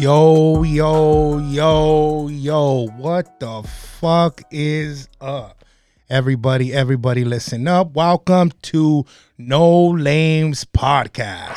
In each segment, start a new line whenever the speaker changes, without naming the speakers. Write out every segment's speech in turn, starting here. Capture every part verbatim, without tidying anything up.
Yo, yo, yo, yo, what the fuck is up? Everybody, everybody listen up. Welcome to No Lames Podcast.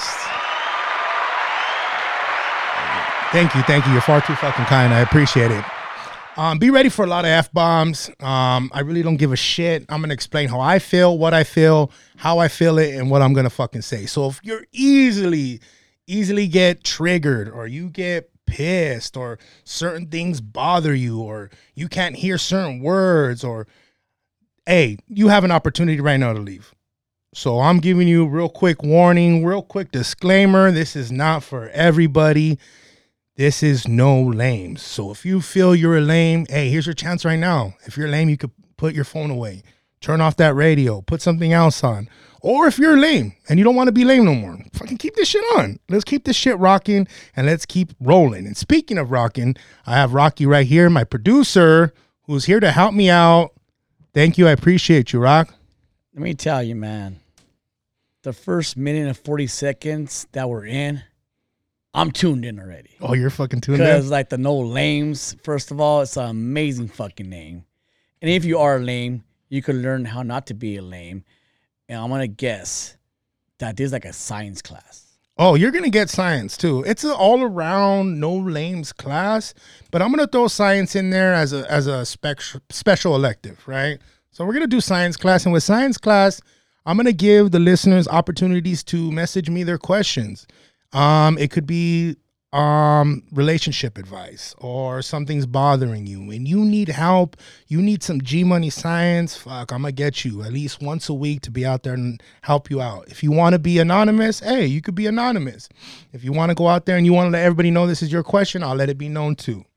Thank you, thank you. You're far too fucking kind. I appreciate it. Um, be ready for a lot of F-bombs. Um, I really don't give a shit. I'm going to explain how I feel, what I feel, how I feel it, and what I'm going to fucking say. So if you're easily, easily get triggered or you get pissed or certain things bother you or you can't hear certain words or, hey, you have an opportunity right now to leave. So I'm giving you a real quick warning, real quick disclaimer. This is not for everybody. This is no lames. So if you feel you're a lame, hey, here's your chance right now. If you're lame, you could put your phone away, turn off that radio, put something else on. Or if you're lame and you don't want to be lame no more, fucking keep this shit on. Let's keep this shit rocking and let's keep rolling. And speaking of rocking, I have Rocky right here, my producer, who's here to help me out. Thank you. I appreciate you, Rock.
Let me tell you, man, the first minute and forty seconds that we're in, I'm tuned in already.
Oh, you're fucking tuned in?
Because like the No Lames, first of all, it's an amazing fucking name. And if you are lame, you can learn how not to be a lame. And I'm going to guess that this is like a science class.
Oh, you're going to get science too. It's an all-around no lames class, but I'm going to throw science in there as a as a spec- special elective, right? So we're going to do science class, and with science class, I'm going to give the listeners opportunities to message me their questions. Um, it could be um, relationship advice or something's bothering you and you need help. You need some G-Money science. Fuck, I'm going to get you at least once a week to be out there and help you out. If you want to be anonymous, hey, you could be anonymous. If you want to go out there and you want to let everybody know this is your question, I'll let it be known too.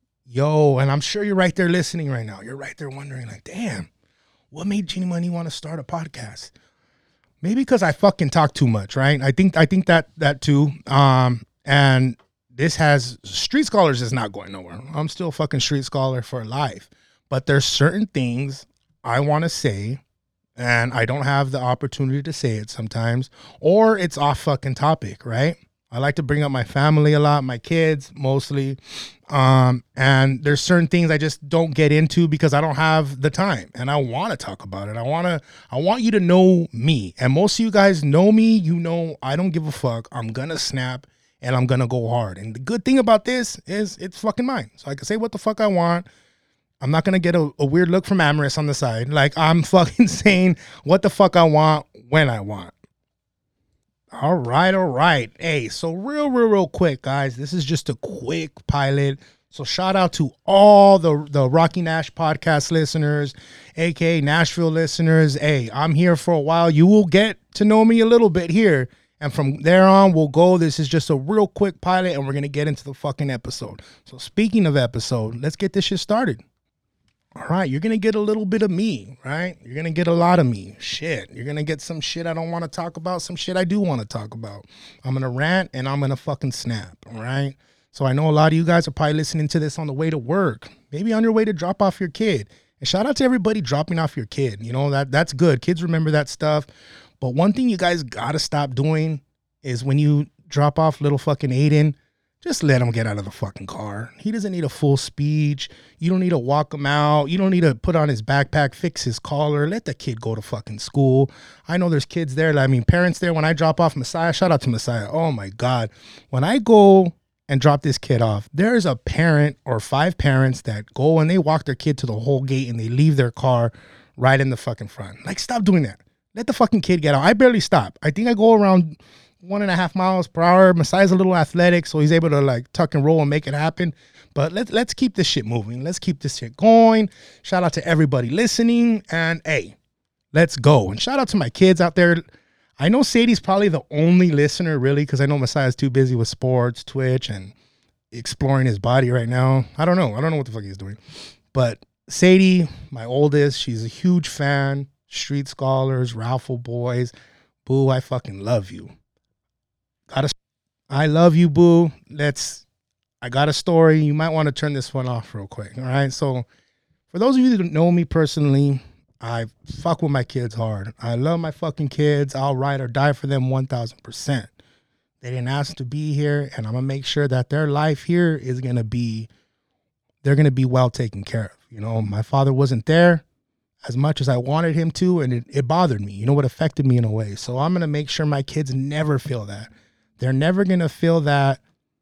Yo, and I'm sure you're right there listening right now. You're right there wondering like, damn, what made G-Money want to start a podcast? Maybe because I fucking talk too much, right? I think I think that that too. Um, and this has Street Scholars is not going nowhere. I'm still fucking Street Scholar for life. But there's certain things I want to say, and I don't have the opportunity to say it sometimes, or it's off fucking topic, right? I like to bring up my family a lot, my kids mostly. Um, and there's certain things I just don't get into because I don't have the time and I want to talk about it. I want to, I want you to know me. And most of you guys know me. You know, I don't give a fuck. I'm going to snap and I'm going to go hard. And the good thing about this is it's fucking mine. So I can say what the fuck I want. I'm not going to get a, a weird look from Amorous on the side. Like I'm fucking saying what the fuck I want when I want. All right, all right. Hey, so real, real, real quick, guys. This is just a quick pilot. So shout out to all the, the Rocky Nash podcast listeners, a k a. Nashville listeners. Hey, I'm here for a while. You will get to know me a little bit here. And from there on, we'll go. This is just a real quick pilot, and we're going to get into the fucking episode. So speaking of episode, let's get this shit started. All right, you're going to get a little bit of me, right? You're going to get a lot of me. Shit. You're going to get some shit I don't want to talk about, some shit I do want to talk about. I'm going to rant and I'm going to fucking snap, all right? So I know a lot of you guys are probably listening to this on the way to work, maybe on your way to drop off your kid. And shout out to everybody dropping off your kid. You know, that that's good. Kids remember that stuff. But one thing you guys got to stop doing is when you drop off little fucking Aiden, just let him get out of the fucking car. He doesn't need a full speech. You don't need to walk him out. You don't need to put on his backpack, fix his collar. Let the kid go to fucking school. I know there's kids there. I mean, parents there. When I drop off Messiah, shout out to Messiah. Oh my God. When I go and drop this kid off, there's a parent or five parents that go and they walk their kid to the whole gate and they leave their car right in the fucking front. Like, stop doing that. Let the fucking kid get out. I barely stop. I think I go around one and a half miles per hour. Messiah's a little athletic, so he's able to like tuck and roll and make it happen. But let's let's keep this shit moving. Let's keep this shit going. Shout out to everybody listening, and hey, let's go. And shout out to my kids out there. I know Sadie's probably the only listener, really, because I know Messiah's too busy with sports, Twitch, and exploring his body right now. I don't know. I don't know what the fuck he's doing. But Sadie, my oldest, she's a huge fan. Street Scholars, Raffle Boys. Boo, I fucking love you. Gotta, I love you, boo. Let's, I got a story. You might want to turn this one off real quick. All right. So for those of you that know me personally, I fuck with my kids hard. I love my fucking kids. I'll ride or die for them one thousand percent. They didn't ask to be here, and I'm gonna make sure that their life here is gonna be, they're gonna be well taken care of. You know, my father wasn't there as much as I wanted him to, and it, it bothered me. You know, it affected me in a way. So I'm gonna make sure my kids never feel that. They're never gonna feel that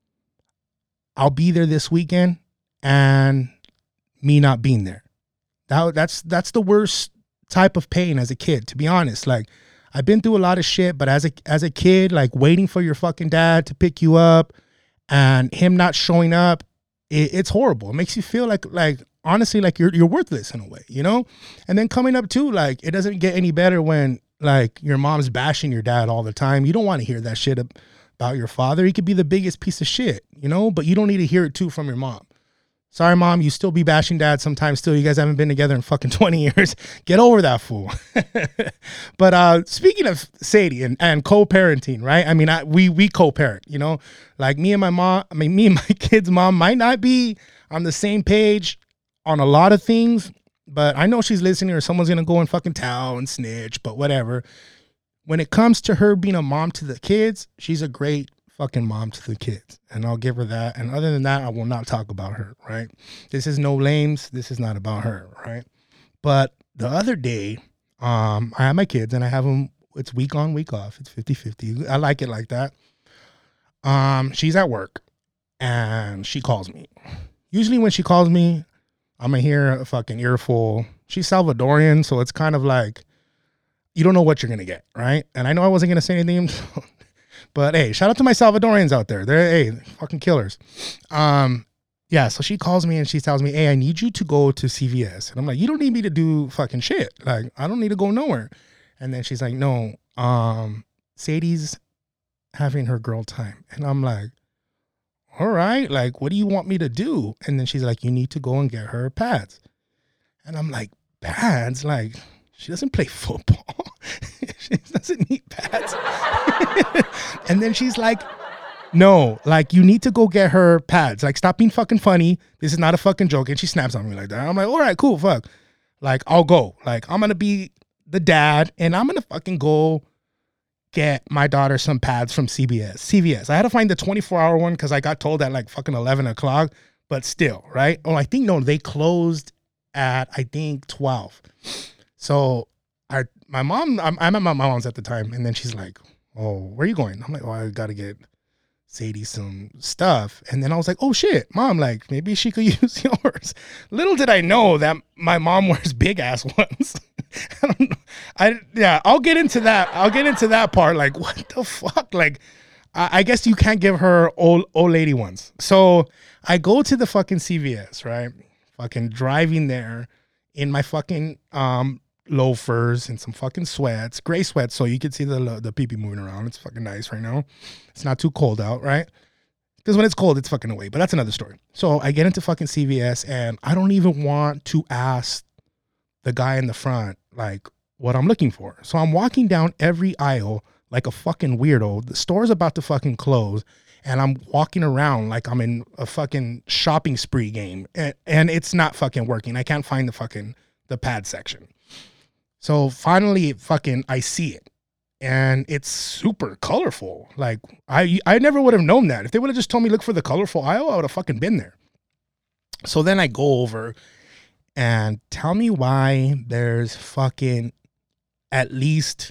I'll be there this weekend and me not being there. That that's that's the worst type of pain as a kid, to be honest. Like, I've been through a lot of shit, but as a as a kid, like waiting for your fucking dad to pick you up and him not showing up, it, it's horrible. It makes you feel like like honestly like you're you're worthless in a way, you know? And then coming up too, like it doesn't get any better when like your mom's bashing your dad all the time. You don't want to hear that shit about your father. He could be the biggest piece of shit, you know, but you don't need to hear it too from your mom. Sorry, mom, you still be bashing dad sometimes still. You guys haven't been together in fucking twenty years. Get over that fool. But uh, speaking of Sadie and, and co-parenting, right? I mean, I, we we co-parent, you know? Like me and my mom, I mean, me and my kid's mom might not be on the same page on a lot of things, but I know she's listening or someone's going to go and fucking tell and snitch, but whatever. When it comes to her being a mom to the kids, she's a great fucking mom to the kids, and I'll give her that. And other than that, I will not talk about her, right? This is no lames. This is not about her, right? But the other day, um, I have my kids and I have them, it's week on, week off. It's fifty-fifty. I like it like that. Um, she's at work and she calls me. Usually when she calls me, I'm gonna hear a fucking earful. She's Salvadorian, so it's kind of like, you don't know what you're gonna get, right? And I know I wasn't gonna say anything, but hey, shout out to my Salvadorians out there. They're, hey, fucking killers. Um, yeah, so she calls me and she tells me, hey, I need you to go to C V S. And I'm like, you don't need me to do fucking shit. Like, I don't need to go nowhere. And then she's like, no, um, Sadie's having her girl time. And I'm like, all right, like, what do you want me to do? And then she's like, you need to go and get her pads. And I'm like, pads? Like, she doesn't play football. She doesn't need pads. And then she's like, no, like, you need to go get her pads. Like, stop being fucking funny. This is not a fucking joke. And she snaps on me like that. I'm like, all right, cool, fuck. Like, I'll go. Like, I'm going to be the dad, and I'm going to fucking go get my daughter some pads from C V S. C V S. I had to find the twenty-four hour one because I got told at like fucking eleven o'clock. But still, right? Oh, I think, no, they closed at, I think, twelve. So I, my mom, I'm, I'm at my mom's at the time, and then she's like, oh, where are you going? I'm like, oh, I got to get Sadie some stuff. And then I was like, oh shit, mom, like maybe she could use yours. Little did I know that my mom wears big ass ones. I don't know. I, yeah, I'll get into that. I'll get into that part. Like, what the fuck? Like, I, I guess you can't give her old, old lady ones. So I go to the fucking C V S, right? Fucking driving there in my fucking, um, loafers and some fucking sweats, gray sweats, so you can see the the pee-pee moving around. It's fucking nice right now. It's not too cold out, right? Because when it's cold, it's fucking away. But that's another story. So I get into fucking C V S, and I don't even want to ask the guy in the front like what I'm looking for. So I'm walking down every aisle like a fucking weirdo. The store's about to fucking close, and I'm walking around like I'm in a fucking shopping spree game, and, and it's not fucking working. I can't find the fucking the pad section. So finally, fucking, I see it, and it's super colorful. Like, I I never would have known that. If they would have just told me, look for the colorful aisle, I would have fucking been there. So then I go over and tell me why there's fucking at least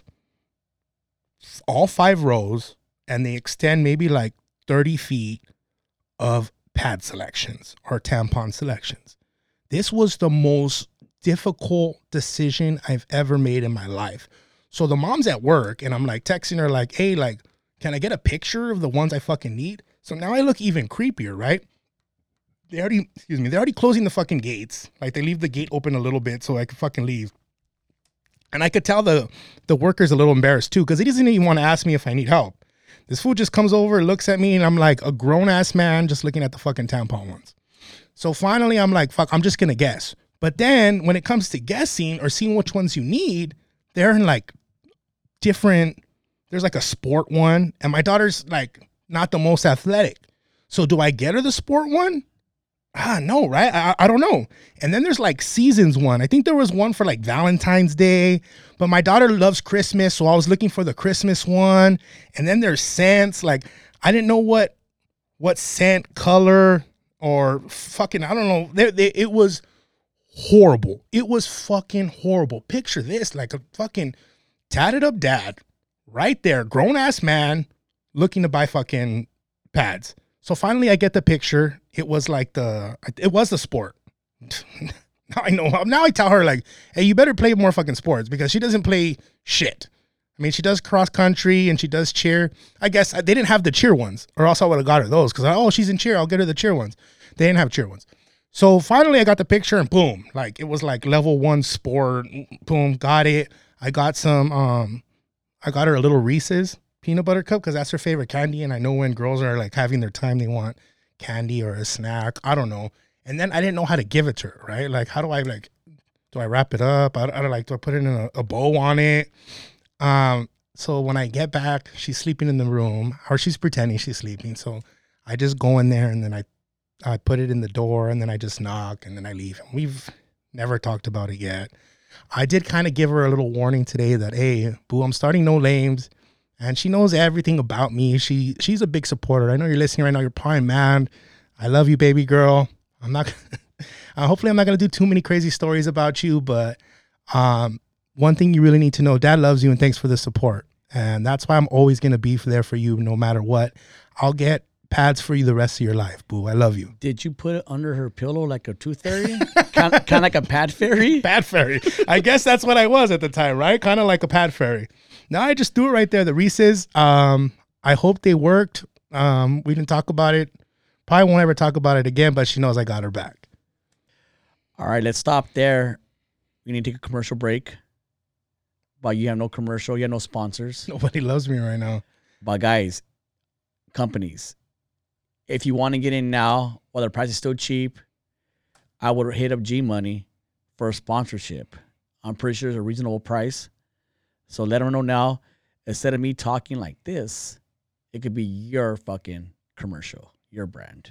all five rows, and they extend maybe like thirty feet of pad selections or tampon selections. This was the most difficult decision I've ever made in my life. So the mom's at work, and I'm like texting her like, hey, like, can I get a picture of the ones I fucking need? So now I look even creepier, right? They already, excuse me, they're already closing the fucking gates. Like, they leave the gate open a little bit so I can fucking leave. And I could tell the, the worker's a little embarrassed too, because he doesn't even want to ask me if I need help. This fool just comes over, looks at me, and I'm like a grown-ass man just looking at the fucking tampon ones. So finally, I'm like, fuck, I'm just going to guess. But then when it comes to guessing or seeing which ones you need, they're in like different, there's like a sport one, and my daughter's like not the most athletic. So do I get her the sport one Ah, no, right? I, I don't know. And then there's like seasons one. I think there was one for like Valentine's Day, but my daughter loves Christmas, so I was looking for the Christmas one. And then there's scents. Like I didn't know what what scent, color, or fucking I don't know. They, they, it was horrible. It was fucking horrible. Picture this, like a fucking tatted up dad, right there, grown ass man, looking to buy fucking pads. So finally, I get the picture. It was like the, it was the sport. Now I know. Now I tell her like, hey, you better play more fucking sports because she doesn't play shit. I mean, she does cross country and she does cheer. I guess they didn't have the cheer ones, or else I would have got her those because oh, she's in cheer. I'll get her the cheer ones. They didn't have cheer ones. So finally, I got the picture and boom, like it was like level one sport. Boom, got it. I got some. Um, I got her a little Reese's peanut butter cup because that's her favorite candy, and I know when girls are like having their time, they want candy or a snack. I don't know. And then I didn't know how to give it to her, right? Like, how do I like? Do I wrap it up? I, I don't like. Do I put it in a, a bow on it? Um. So when I get back, she's sleeping in the room, or she's pretending she's sleeping. So I just go in there and then I, I put it in the door and then I just knock and then I leave. And we've never talked about it yet. I did kind of give her a little warning today that, hey, boo, I'm starting No Lames. And she knows everything about me. She She's a big supporter. I know you're listening right now. You're probably mad. I love you, baby girl. I'm not, uh, hopefully I'm not going to do too many crazy stories about you. But um, one thing you really need to know, Dad loves you and thanks for the support. And that's why I'm always going to be there for you no matter what. I'll get pads for you the rest of your life, boo. I love you.
Did you put it under her pillow like a tooth fairy? kind, kind of like a pad fairy?
Pad fairy. I guess that's what I was at the time, right? Kind of like a pad fairy. No, I just threw it right there. The Reese's. Um, I hope they worked. Um, we didn't talk about it. Probably won't ever talk about it again, but she knows I got her back.
All right, let's stop there. We need to take a commercial break. But you have no commercial. You have no sponsors.
Nobody loves me right now.
But guys, companies, if you want to get in now while the price is still cheap, I would hit up G Money for a sponsorship. I'm pretty sure it's a reasonable price. So let them know now. Instead of me talking like this, it could be your fucking commercial, your brand.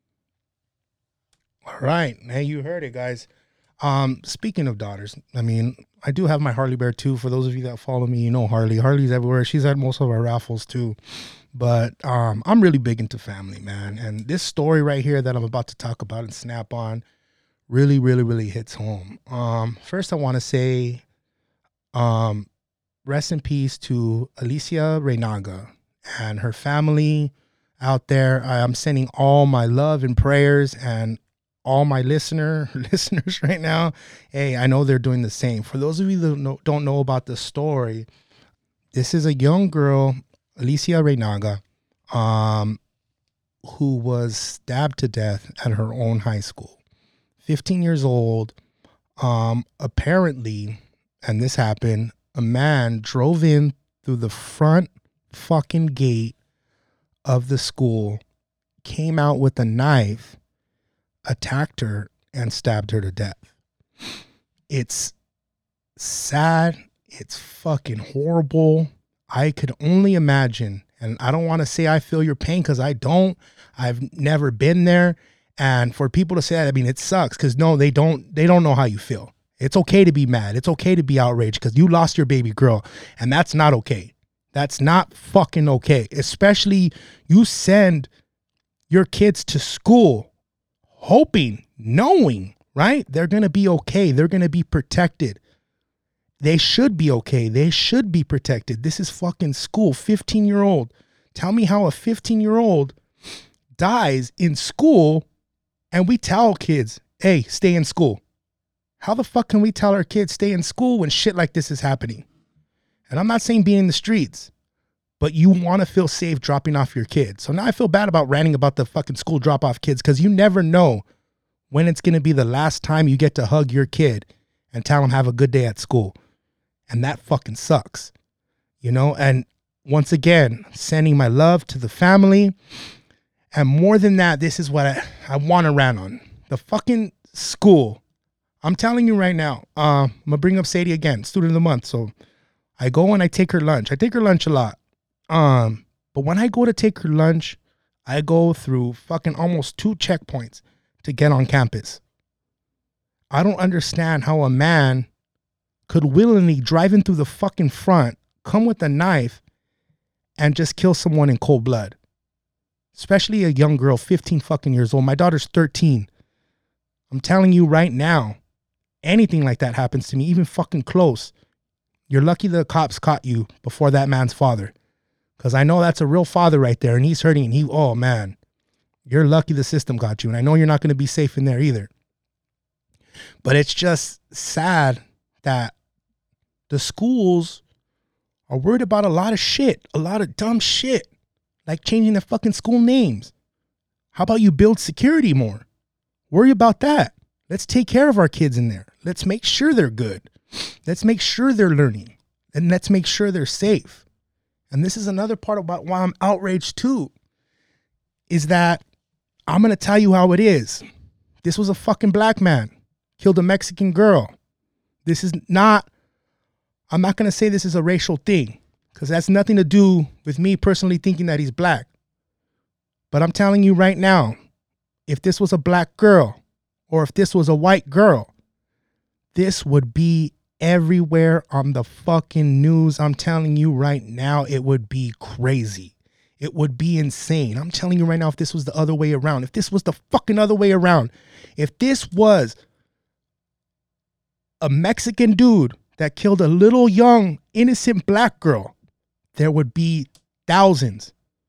All right. Hey, you heard it, guys. Um, speaking of daughters, I mean, I do have my Harley Bear too. For those of you that follow me, you know Harley. Harley's everywhere. She's at most of our raffles too. But um, I'm really big into family, man. And this story right here that I'm about to talk about and snap on really, really, really hits home. Um, first, I want to say um, rest in peace to Alicia Reynaga and her family out there. I'm sending all my love and prayers, and all my listener listeners right now, hey, I know they're doing the same. For those of you that don't know, don't know about the story, this is a young girl, Alicia Reynaga, um, who was stabbed to death at her own high school. fifteen years old. Um, apparently, and this happened, a man drove in through the front fucking gate of the school, came out with a knife, attacked her, and stabbed her to death. It's sad. It's fucking horrible. I could only imagine, and I don't want to say I feel your pain because I don't. I've never been there. And for people to say that, I mean, it sucks because no, they don't. They don't know how you feel. It's okay to be mad. It's okay to be outraged because you lost your baby girl, and that's not okay. That's not fucking okay. Especially you send your kids to school hoping, knowing, right? They're going to be okay. They're going to be protected. They should be okay. They should be protected. This is fucking school. fifteen-year-old. Tell me how a fifteen-year-old dies in school and we tell kids, hey, stay in school. How the fuck can we tell our kids stay in school when shit like this is happening? And I'm not saying be in the streets, but you want to feel safe dropping off your kids. So now I feel bad about ranting about the fucking school drop-off kids because you never know when it's going to be the last time you get to hug your kid and tell them have a good day at school. And that fucking sucks, you know? And once again, sending my love to the family. And more than that, this is what I, I want to rant on. The fucking school. I'm telling you right now, uh, I'm going to bring up Sadie again, student of the month. So I go and I take her lunch. I take her lunch a lot. Um, but when I go to take her lunch, I go through fucking almost two checkpoints to get on campus. I don't understand how a man could willingly drive in through the fucking front, come with a knife, and just kill someone in cold blood. Especially a young girl, fifteen fucking years old. My daughter's thirteen. I'm telling you right now, anything like that happens to me, even fucking close, you're lucky the cops caught you before that man's father. Because I know that's a real father right there, and he's hurting, and he, oh man, you're lucky the system got you. And I know you're not going to be safe in there either. But it's just sad that the schools are worried about a lot of shit, a lot of dumb shit, like changing the fucking school names. How about you build security more? Worry about that. Let's take care of our kids in there. Let's make sure they're good. Let's make sure they're learning. And let's make sure they're safe. And this is another part about why I'm outraged too, is that I'm going to tell you how it is. This was a fucking black man, killed a Mexican girl. This is not, I'm not going to say this is a racial thing, because that's nothing to do with me personally thinking that he's black. But I'm telling you right now, if this was a black girl or if this was a white girl, this would be everywhere on the fucking news. I'm telling you right now, it would be crazy. It would be insane. I'm telling you right now, if this was the other way around, if this was the fucking other way around, if this was a Mexican dude that killed a little young innocent black girl, there would be thousands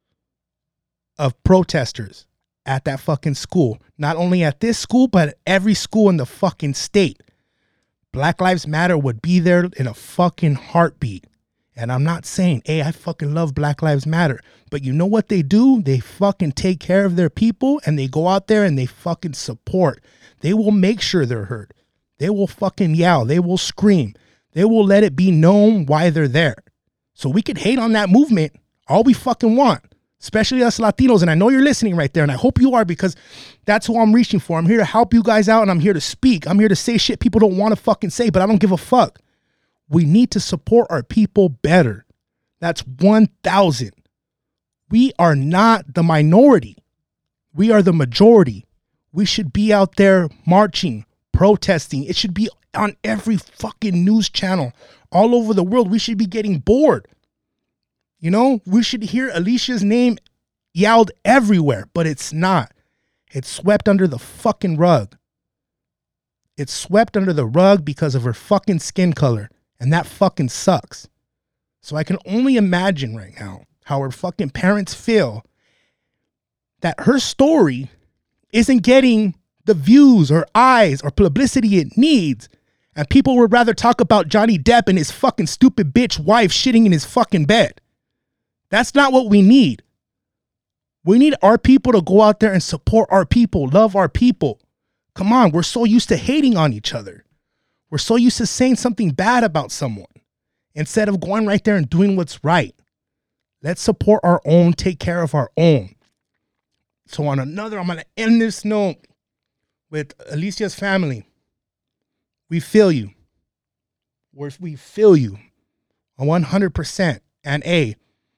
of protesters at that fucking school. Not only at this school, but at every school in the fucking state. Black Lives Matter would be there in a fucking heartbeat. And I'm not saying, hey, I fucking love Black Lives Matter. But you know what they do? They fucking take care of their people, and they go out there and they fucking support. They will make sure they're heard. They will fucking yell. They will scream. They will let it be known why they're there. So we could hate on that movement all we fucking want, especially us Latinos. And I know you're listening right there, and I hope you are, because that's who I'm reaching for. I'm here to help you guys out, and I'm here to speak. I'm here to say shit people don't want to fucking say, but I don't give a fuck. We need to support our people better. That's one thousand. We are not the minority. We are the majority. We should be out there marching, protesting. It should be on every fucking news channel all over the world. We should be getting bored. You know, we should hear Alicia's name yelled everywhere, but it's not. It's swept under the fucking rug. It's swept under the rug because of her fucking skin color. And that fucking sucks. So I can only imagine right now how her fucking parents feel that her story isn't getting the views or eyes or publicity it needs. And people would rather talk about Johnny Depp and his fucking stupid bitch wife shitting in his fucking bed. That's not what we need. We need our people to go out there and support our people, love our people. Come on, we're so used to hating on each other. We're so used to saying something bad about someone instead of going right there and doing what's right. Let's support our own, take care of our own. So on another, I'm going to end this note with Alicia's family. We feel you. We're, we feel you one hundred percent. And A,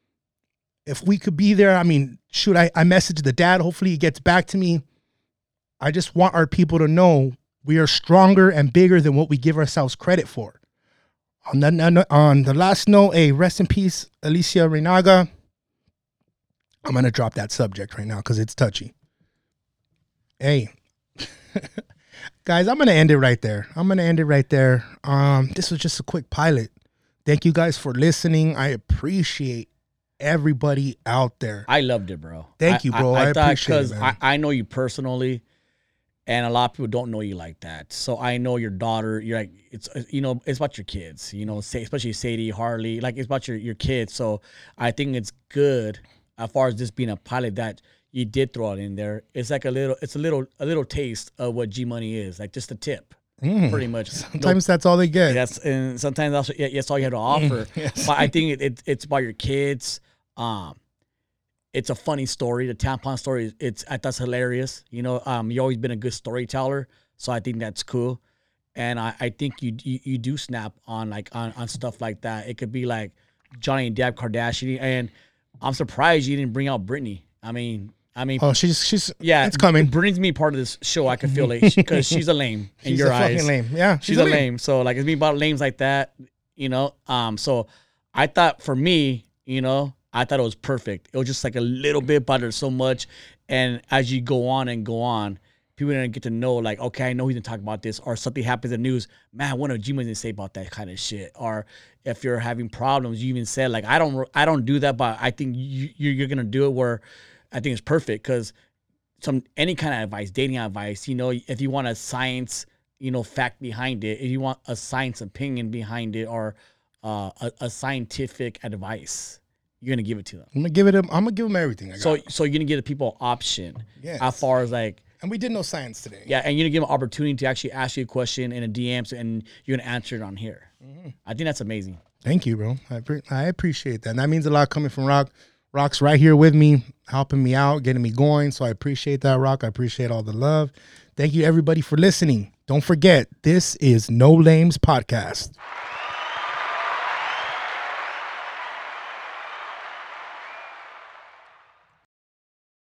if we could be there, I mean, shoot, I, I messaged the dad. Hopefully he gets back to me. I just want our people to know we are stronger and bigger than what we give ourselves credit for. On the, on the last note, a rest in peace, Alicia Reinaga. I'm going to drop that subject right now because it's touchy. Hey, guys, I'm going to end it right there. I'm going to end it right there. Um, this was just a quick pilot. Thank you guys for listening. I appreciate everybody out there.
I loved it, bro.
Thank you, bro. I, I, I appreciate it, man.
I, I know you personally. And a lot of people don't know you like that. So I know your daughter, you're like, it's, you know, it's about your kids, you know, especially Sadie, Harley, like it's about your, your kids. So I think it's good as far as this being a pilot that you did throw it in there. It's like a little, it's a little, a little taste of what G Money is, like just a tip, mm, pretty much.
Sometimes no, that's all they get.
That's, and sometimes that's, yeah, that's all you have to offer. Yes. But I think it, it, it's about your kids. Um, It's a funny story. The tampon story, it's I thought it's hilarious. You know, um, you've always been a good storyteller, so I think that's cool. And I, I think you, you you do snap on like on, on stuff like that. It could be like Johnny Depp, Kardashian, and I'm surprised you didn't bring out Britney. I mean, I mean,
Oh, she's she's
yeah,
it's coming.
It brings me part of this show. I could feel like because she's a lame in
She's
your
a fucking
eyes.
lame. Yeah,
She's, a lame. lame. So like it's me about lames like that, you know. Um, so I thought for me, you know, I thought it was perfect. It was just like a little bit, but there's so much. And as you go on and go on, people are gonna get to know, like, okay, I know he's gonna talk about this, or something happens in the news. Man, what are G-Man's gonna say about that kind of shit? Or if you're having problems, you even said like, I don't, I don't do that, but I think you, you're gonna do it. Where I think it's perfect because some any kind of advice, dating advice, you know, if you want a science, you know, fact behind it, if you want a science opinion behind it, or uh, a, a scientific advice, you're gonna give it to them.
I'm gonna give it. A, I'm gonna give them everything. I got.
So, so you're gonna give the people option.
Yes.
As far as like.
And we did no science today.
Yeah, and you're gonna give them an opportunity to actually ask you a question in a D M, and you're gonna answer it on here. Mm-hmm. I think that's amazing.
Thank you, bro. I pre- I appreciate that. And that means a lot coming from Rock. Rock's right here with me, helping me out, getting me going. So I appreciate that, Rock. I appreciate all the love. Thank you, everybody, for listening. Don't forget, this is No Lames Podcast.